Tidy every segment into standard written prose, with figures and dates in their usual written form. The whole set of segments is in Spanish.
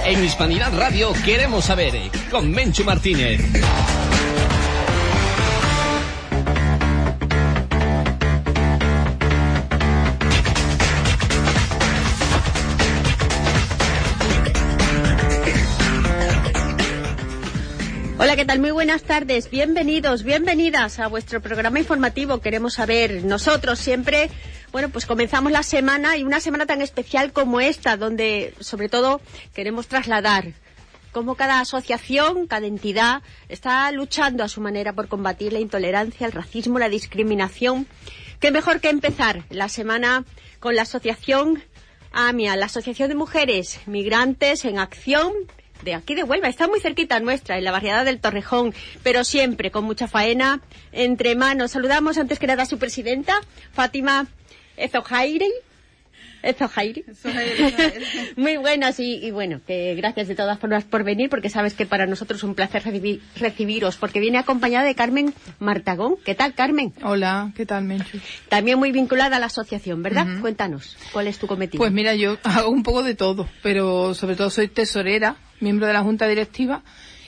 En Hispanidad Radio queremos saber, con Menchu Martínez. Hola, ¿qué tal? Muy buenas tardes. Bienvenidos, bienvenidas a vuestro programa informativo. Queremos saber, nosotros siempre, bueno, pues comenzamos la semana y una semana tan especial como esta, donde sobre todo queremos trasladar cómo cada asociación, cada entidad está luchando a su manera por combatir la intolerancia, el racismo, la discriminación. Qué mejor que empezar la semana con la asociación AMIA, la Asociación de Mujeres Migrantes en Acción, de aquí de Huelva. Está muy cerquita nuestra, en la barriada del Torrejón, pero siempre con mucha faena entre manos. Saludamos antes que nada a su presidenta, Fátima Ezohairi. Muy buenas y bueno, que gracias de todas formas por venir, porque sabes que para nosotros es un placer recibiros, porque viene acompañada de Carmen Martagón. ¿Qué tal, Carmen? Hola, ¿qué tal, Menchu? También muy vinculada a la asociación, ¿verdad? Cuéntanos, ¿cuál es tu cometido? Pues mira, yo hago un poco de todo, pero sobre todo soy tesorera, miembro de la Junta Directiva,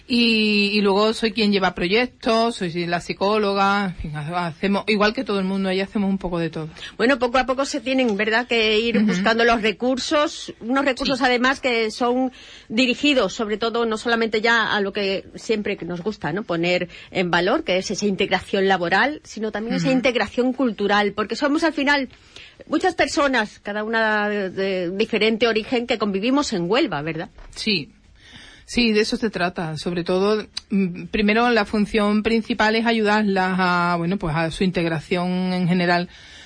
y luego soy quien lleva proyectos, soy la psicóloga, en fin, hacemos, igual que todo el mundo, ahí hacemos un poco de todo. Bueno, poco a poco se tienen, ¿verdad?, que ir buscando los recursos, unos recursos sí, además que son dirigidos, sobre todo, no solamente ya a lo que siempre nos gusta, ¿no?, poner en valor, que es esa integración laboral, sino también esa integración cultural, porque somos al final muchas personas, cada una de diferente origen, que convivimos en Huelva, ¿verdad? Sí. Sí, de eso se trata. Sobre todo, primero la función principal es ayudarlas a, bueno, pues a su integración en general.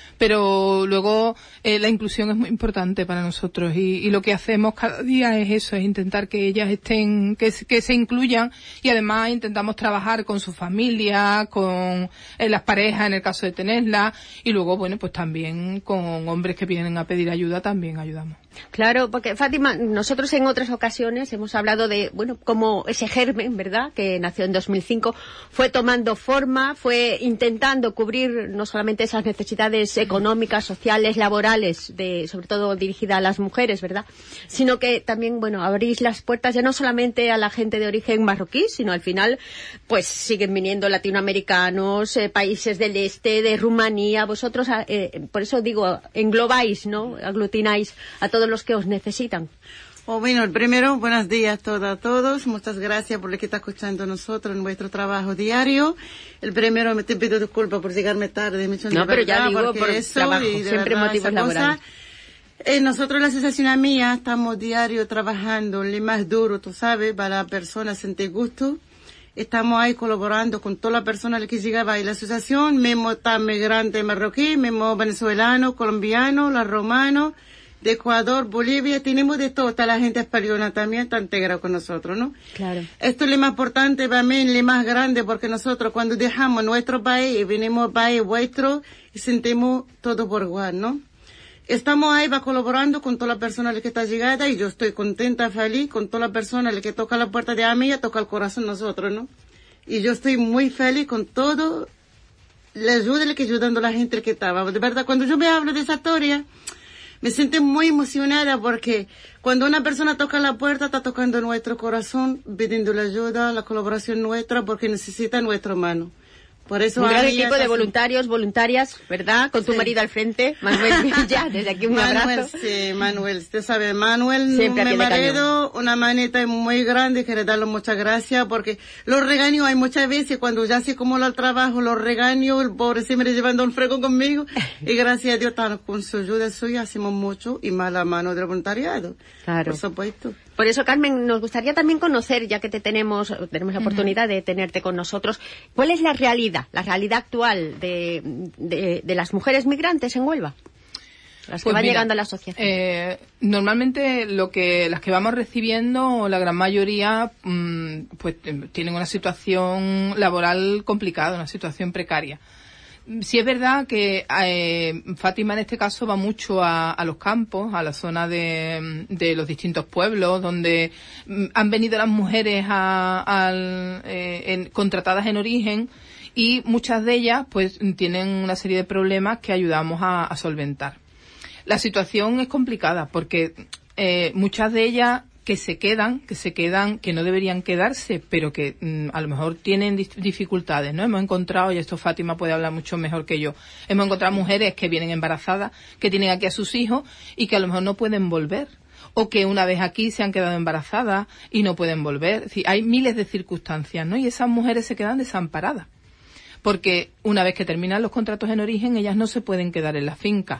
Pero luego la inclusión es muy importante para nosotros y lo que hacemos cada día es eso, es intentar que ellas estén, que se incluyan, y además intentamos trabajar con su familia, con las parejas en el caso de tenerlas, y luego, bueno, pues también con hombres que vienen a pedir ayuda también ayudamos. Claro, porque Fátima, nosotros en otras ocasiones hemos hablado de, bueno, cómo ese germen, ¿verdad?, que nació en 2005, fue tomando forma, fue intentando cubrir no solamente esas necesidades económicas, sociales, laborales, sobre todo dirigida a las mujeres, ¿verdad?, sino que también, bueno, abrís las puertas ya no solamente a la gente de origen marroquí, sino al final, pues siguen viniendo latinoamericanos, países del este, de Rumanía. Vosotros, por eso digo, englobáis, ¿no?, aglutináis a todos los que os necesitan. Bueno, el primero, buenos días a todos. Muchas gracias por lo que está escuchando nosotros en vuestro trabajo diario. El primero, me te pido disculpas por llegarme tarde. No, pero ya digo, por eso, trabajo, siempre motivos laborales. Nosotros, la Asociación AMIA, estamos diario trabajando lo más duro, tú sabes, para las personas sentir gusto. Estamos ahí colaborando con todas las personas que llegan a la asociación, mismo está migrante marroquí, mismo venezolano, colombiano, la romano, de Ecuador, Bolivia, tenemos de todo, está la gente española también, está integrada con nosotros, ¿no? Claro. Esto es lo más importante para mí, lo más grande, porque nosotros cuando dejamos nuestro país y venimos al país vuestro, y sentimos todo por igual, ¿no? Estamos ahí va colaborando con todas las personas que están llegadas, y yo estoy contenta, feliz, con todas las personas que tocan la puerta de AMIA, toca el corazón nosotros, ¿no? Y yo estoy muy feliz con todo la ayuda que ayudando a la gente que estaba. De verdad, cuando yo me hablo de esa historia, me siento muy emocionada, porque cuando una persona toca la puerta, está tocando nuestro corazón, pidiendo la ayuda, la colaboración nuestra, porque necesita nuestra mano. Por eso un gran equipo de voluntarios, voluntarias, ¿verdad? Con tu marido al frente, Manuel Villa, desde aquí un abrazo. Sí, Manuel, usted sabe, Manuel, siempre mi marido, una manita muy grande, quiero darle muchas gracias, porque los regaños hay muchas veces, cuando ya se acumula el trabajo, los regaños, el pobre siempre llevando un frego conmigo, y gracias a Dios, con su ayuda suya, hacemos mucho, y más la mano del voluntariado. Claro. Por supuesto. Por eso, Carmen, nos gustaría también conocer, ya que tenemos la oportunidad de tenerte con nosotros, ¿cuál es la realidad actual de las mujeres migrantes en Huelva? Las que van llegando a la asociación. Normalmente las que vamos recibiendo, la gran mayoría, pues tienen una situación laboral complicada, una situación precaria. Sí es verdad que Fátima en este caso va mucho a los campos, a la zona de los distintos pueblos donde han venido las mujeres contratadas en origen, y muchas de ellas pues tienen una serie de problemas que ayudamos a solventar. La situación es complicada porque muchas de ellas que se quedan, que no deberían quedarse, pero que a lo mejor tienen dificultades, ¿no? Hemos encontrado, y esto Fátima puede hablar mucho mejor que yo, hemos encontrado mujeres que vienen embarazadas, que tienen aquí a sus hijos y que a lo mejor no pueden volver, o que una vez aquí se han quedado embarazadas y no pueden volver. Es decir, hay miles de circunstancias, ¿no? Y esas mujeres se quedan desamparadas, porque una vez que terminan los contratos en origen, ellas no se pueden quedar en la finca.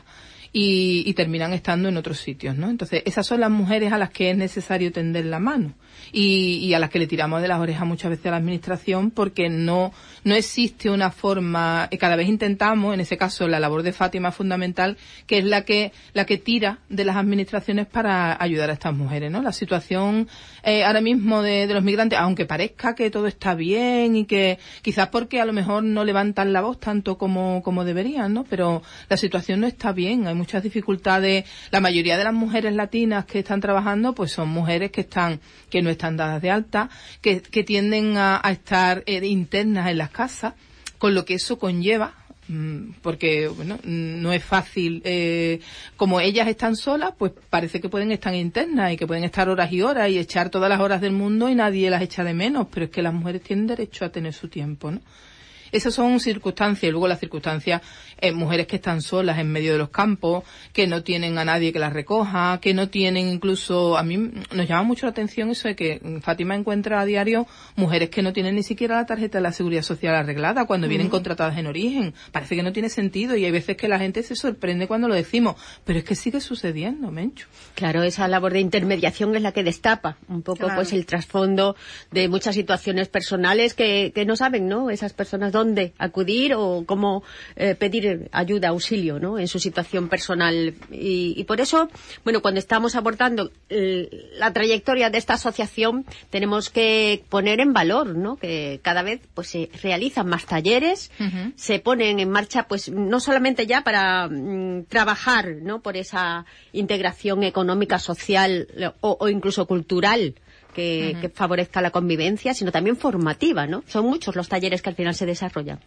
Y terminan estando en otros sitios, ¿no? Entonces, esas son las mujeres a las que es necesario tender la mano y a las que le tiramos de las orejas muchas veces a la administración, porque no existe una forma. Cada vez intentamos, en ese caso la labor de Fátima es fundamental, que es la que tira de las administraciones para ayudar a estas mujeres, ¿no? La situación ahora mismo de los migrantes, aunque parezca que todo está bien y que quizás porque a lo mejor no levantan la voz tanto como deberían, ¿no? Pero la situación no está bien, hay muchas dificultades. La mayoría de las mujeres latinas que están trabajando pues son mujeres que no están dadas de alta, que tienden a estar internas en las casas, con lo que eso conlleva, porque bueno, no es fácil, como ellas están solas, pues parece que pueden estar internas y que pueden estar horas y horas y echar todas las horas del mundo y nadie las echa de menos, pero es que las mujeres tienen derecho a tener su tiempo, ¿no? Esas son circunstancias, y luego las circunstancias, mujeres que están solas en medio de los campos, que no tienen a nadie que las recoja, que no tienen incluso, a mí nos llama mucho la atención eso de que Fátima encuentra a diario mujeres que no tienen ni siquiera la tarjeta de la Seguridad Social arreglada cuando vienen contratadas en origen. Parece que no tiene sentido y hay veces que la gente se sorprende cuando lo decimos, pero es que sigue sucediendo, Menchu. Claro, esa labor de intermediación es la que destapa un poco pues el trasfondo de muchas situaciones personales que no saben, ¿no? Esas personas dónde acudir o cómo pedir ayuda, auxilio, ¿no? En su situación personal. Y por eso, bueno, cuando estamos abordando la trayectoria de esta asociación, tenemos que poner en valor, ¿no? Que cada vez pues se realizan más talleres, se ponen en marcha, pues no solamente ya para trabajar, ¿no? Por esa integración económica, social o incluso cultural, que favorezca la convivencia, sino también formativa, ¿no? Son muchos los talleres que al final se desarrollan.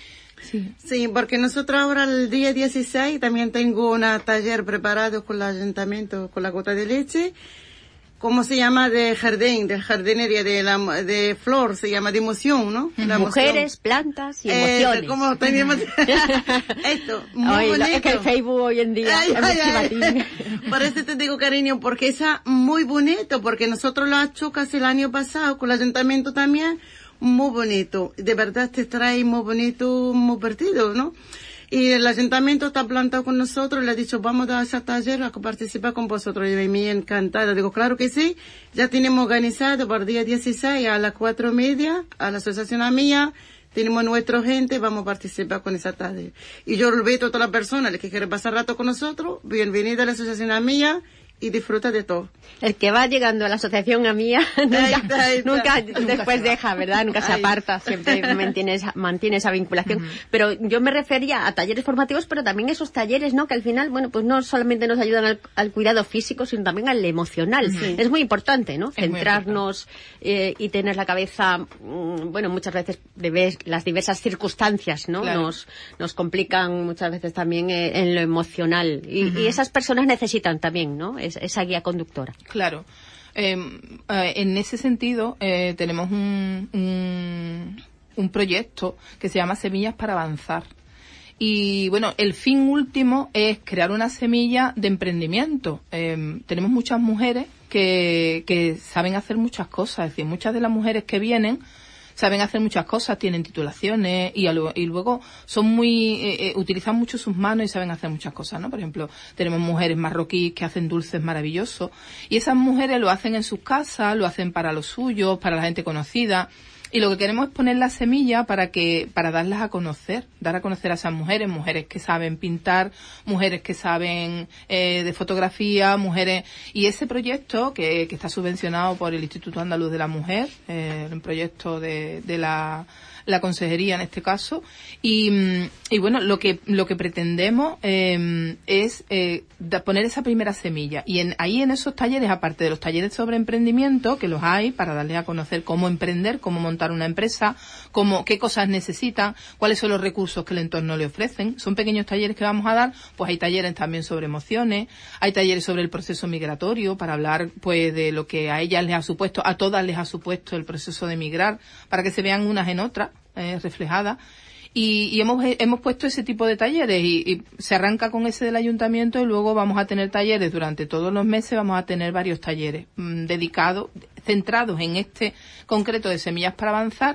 Sí, porque nosotros ahora el día 16 también tengo un taller preparado con el ayuntamiento, con la gota de leche, ¿cómo se llama? De jardinería, de flor, se llama de emoción, ¿no? La Mujeres, emoción. Plantas y emociones. ¿Cómo tenemos? Esto, muy bonito. Es que el Facebook hoy en día Por eso te digo, cariño, porque es muy bonito, porque nosotros lo hemos hecho casi el año pasado, con el ayuntamiento también, muy bonito. De verdad te trae muy bonito, muy divertido, ¿no? Y el ayuntamiento está plantado con nosotros, le ha dicho, vamos a ese taller a participar con vosotros. Y me encantada. Digo, claro que sí. Ya tenemos organizado para el día 16 a las 4:30 a la asociación mía. Tenemos nuestra gente, vamos a participar con esa taller. Y yo invito a todas las personas que quieren pasar rato con nosotros, bienvenida a la asociación mía y disfruta de todo. El que va llegando a la asociación mía nunca después deja, ¿verdad? Nunca se aparta, siempre mantiene esa vinculación. Pero yo me refería a talleres formativos, pero también esos talleres, ¿no? Que al final, bueno, pues no solamente nos ayudan al cuidado físico, sino también al emocional. Es muy importante, ¿no? Centrarnos y tener la cabeza, bueno, muchas veces las diversas circunstancias, ¿no? Claro. Nos complican muchas veces también en lo emocional. Y esas personas necesitan también, ¿no? Esa guía conductora. Claro. En ese sentido, tenemos un proyecto que se llama Semillas para Avanzar. Y bueno, el fin último es crear una semilla de emprendimiento. Tenemos muchas mujeres que saben hacer muchas cosas. Es decir, muchas de las mujeres que vienen saben hacer muchas cosas, tienen titulaciones y luego son utilizan mucho sus manos y saben hacer muchas cosas, ¿no? Por ejemplo, tenemos mujeres marroquíes que hacen dulces maravillosos y esas mujeres lo hacen en sus casas, lo hacen para los suyos, para la gente conocida. Y lo que queremos es poner la semilla para darlas a conocer, dar a conocer a esas mujeres que saben pintar, mujeres que saben de fotografía, mujeres. Y ese proyecto que está subvencionado por el Instituto Andaluz de la Mujer, un proyecto de la la consejería en este caso, y bueno, lo que pretendemos es poner esa primera semilla, y ahí en esos talleres, aparte de los talleres sobre emprendimiento, que los hay para darles a conocer cómo emprender, cómo montar una empresa, qué cosas necesitan, cuáles son los recursos que el entorno le ofrecen. Son pequeños talleres que vamos a dar. Pues hay talleres también sobre emociones, hay talleres sobre el proceso migratorio, para hablar pues de lo que a ellas les ha supuesto, a todas les ha supuesto el proceso de migrar, para que se vean unas en otras reflejadas. Y hemos puesto ese tipo de talleres, y se arranca con ese del ayuntamiento, y luego vamos a tener talleres durante todos los meses. Vamos a tener varios talleres dedicados, centrados en este concreto de Semillas para Avanzar.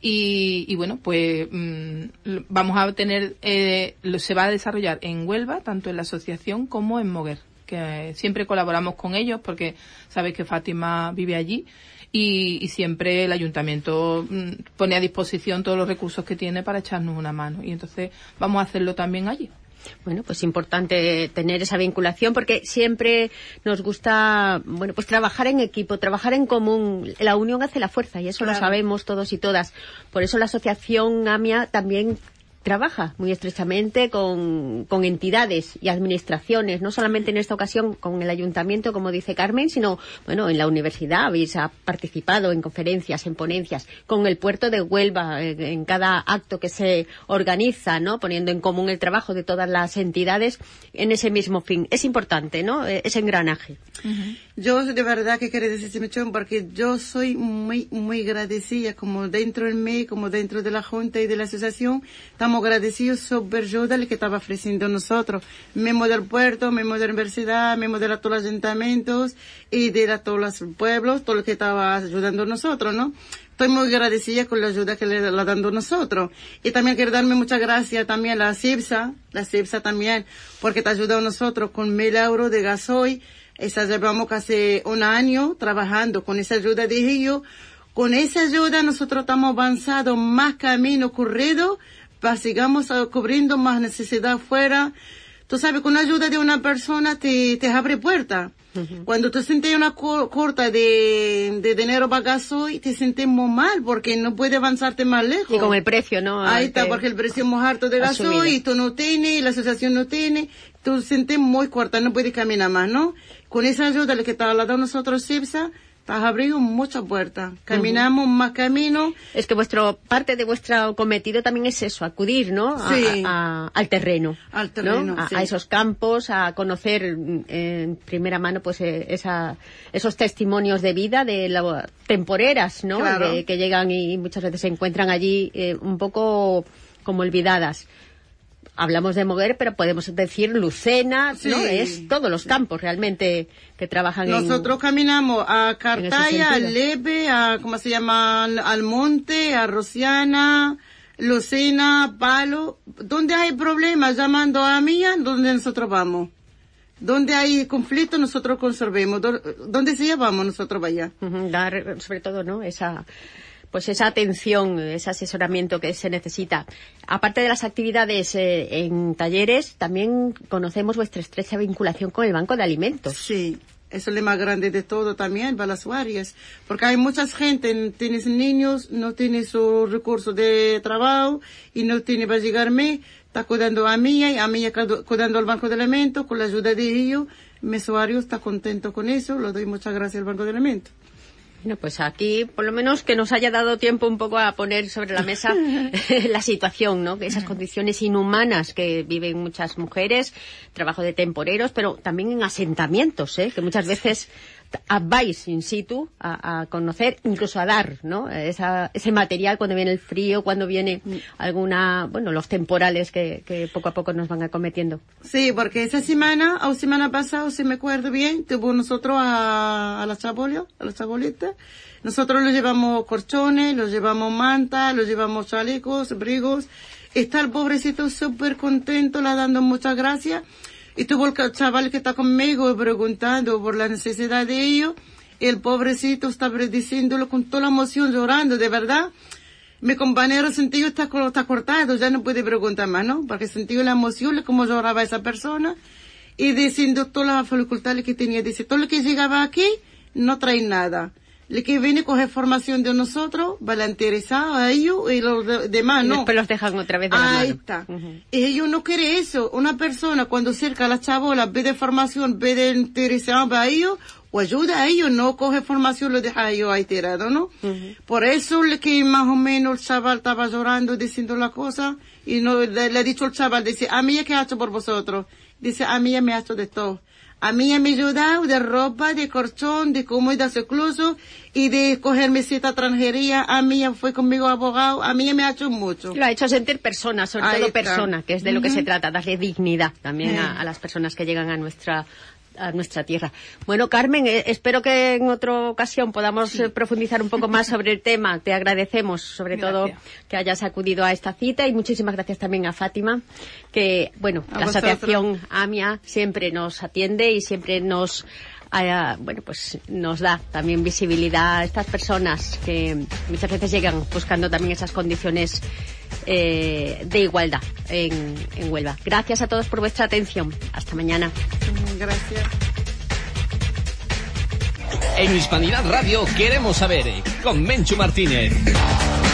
Y bueno, pues vamos a tener, se va a desarrollar en Huelva, tanto en la asociación como en Moguer, que siempre colaboramos con ellos porque sabéis que Fátima vive allí, y siempre el ayuntamiento pone a disposición todos los recursos que tiene para echarnos una mano, y entonces vamos a hacerlo también allí. Bueno, pues importante tener esa vinculación, porque siempre nos gusta, bueno, pues trabajar en equipo, trabajar en común. La unión hace la fuerza, y eso lo sabemos todos y todas. Por eso la asociación AMIA también trabaja muy estrechamente con entidades y administraciones, no solamente en esta ocasión con el ayuntamiento, como dice Carmen, sino, bueno, en la universidad habéis participado en conferencias, en ponencias, con el puerto de Huelva, en cada acto que se organiza, ¿no? Poniendo en común el trabajo de todas las entidades en ese mismo fin. Es importante, ¿no? Ese engranaje. Uh-huh. Yo de verdad que quiero decir, Simechón, porque yo soy muy, muy agradecida, como dentro del MEI, como dentro de la Junta y de la asociación, estamos agradecidos sobre ayuda que estaba ofreciendo nosotros, mismo del puerto, mismo de la universidad, mismo de todos los ayuntamientos y de todos los pueblos, todo lo que estaba ayudando a nosotros, ¿no? Estoy muy agradecida con la ayuda que le está dando nosotros. Y también quiero darme muchas gracias también a la CIPSA también, porque te ha ayudado a nosotros con 1.000 euros de gasoil. Esa llevamos casi un año trabajando con esa ayuda de ellos. Con esa ayuda nosotros estamos avanzando más camino corrido, sigamos cubriendo más necesidad afuera. Tú sabes, con la ayuda de una persona te abre puertas. Uh-huh. Cuando tú sientes una corta de dinero para gasoil, te sientes muy mal porque no puedes avanzarte más lejos. Y con el precio, ¿no? Ahí está, porque el precio es muy alto de gasoil, y tú no tienes, la asociación no tiene, tú te sientes muy corta, no puedes caminar más, ¿no? Con esa ayuda que está dando nosotros, CIPSA, has abrido muchas puertas. Caminamos más camino. Es que parte de vuestro cometido también es eso, acudir, ¿no? Sí. Al terreno. Al terreno, ¿no? sí. A esos campos, a conocer en primera mano, pues, esos testimonios de vida de las temporeras, ¿no? Claro. Que llegan y muchas veces se encuentran allí un poco como olvidadas. Hablamos de Moguer, pero podemos decir Lucena, sí. ¿no? Es todos los campos realmente que trabajan Nosotros caminamos a Cartaya, a Leve, ¿cómo se llama? Al Monte, a Rociana, Lucena, Palo. Donde hay problemas, llamando a Mía, donde nosotros vamos. Donde hay conflicto, nosotros conservemos. Donde se llevamos, nosotros vaya. Dar, sobre todo, ¿no? Esa atención, ese asesoramiento que se necesita. Aparte de las actividades en talleres, también conocemos vuestra estrecha vinculación con el Banco de Alimentos. Sí, eso es lo más grande de todo también para las áreas, porque hay mucha gente, tienes niños, no tiene su recurso de trabajo y no tiene para llegarme, está cuidando a mí cuidando al Banco de Alimentos, con la ayuda de ellos. Mi usuario está contento con eso, le doy muchas gracias al Banco de Alimentos. Bueno, pues aquí, por lo menos, que nos haya dado tiempo un poco a poner sobre la mesa la situación, ¿no? Esas condiciones inhumanas que viven muchas mujeres, trabajo de temporeros, pero también en asentamientos, que muchas veces vais in situ a conocer, incluso a dar, ¿no? Ese material cuando viene el frío, cuando viene los temporales que poco a poco nos van acometiendo. Sí, porque esa semana, o semana pasada, si me acuerdo bien, tuvo nosotros a la chabolita. Nosotros los llevamos colchones, los llevamos mantas, los llevamos chalecos, abrigos. Está el pobrecito súper contento, le dando muchas gracias. Y tuvo el chaval que está conmigo preguntando por la necesidad de ellos. El pobrecito está diciéndolo con toda la emoción, llorando, de verdad. Mi compañero sentido está cortado, ya no puede preguntar más, ¿no? Porque sentió la emoción, como lloraba esa persona. Y diciendo todas las facultades que tenía. Dice, todo lo que llegaba aquí, no trae nada. el que viene coge formación de nosotros, va a interesar a ellos y los demás, y ¿no? después los dejan otra vez de la mano. Ahí está. Y ellos no quieren eso. Una persona cuando cerca a la chabola, ve de formación, ve de interesar a ellos, o ayuda a ellos, no coge formación, lo deja a ellos ahí tirado, ¿no? Por eso que más o menos el chaval estaba llorando, diciendo la cosa, y no le ha dicho el chaval, dice, a mí, ¿qué ha hecho por vosotros? Dice, a mí me ha hecho de todo. A mí me ha ayudado de ropa, de colchón, de comida incluso, y de coger mesita extranjería. A mí fue conmigo abogado, a mí me ha hecho mucho. Lo ha hecho sentir persona, sobre Ahí todo está. persona, que es de lo que se trata, darle dignidad también a las personas que llegan a nuestra tierra. Bueno, Carmen, espero que en otra ocasión podamos profundizar un poco más sobre el tema. Te agradecemos, sobre todo, que hayas acudido a esta cita, y muchísimas gracias también a Fátima, que, bueno, la asociación AMIA siempre nos atiende y siempre nos da también visibilidad a estas personas que muchas veces llegan buscando también esas condiciones de igualdad en Huelva. Gracias a todos por vuestra atención. Hasta mañana. Gracias. En Hispanidad Radio queremos saber, con Menchu Martínez.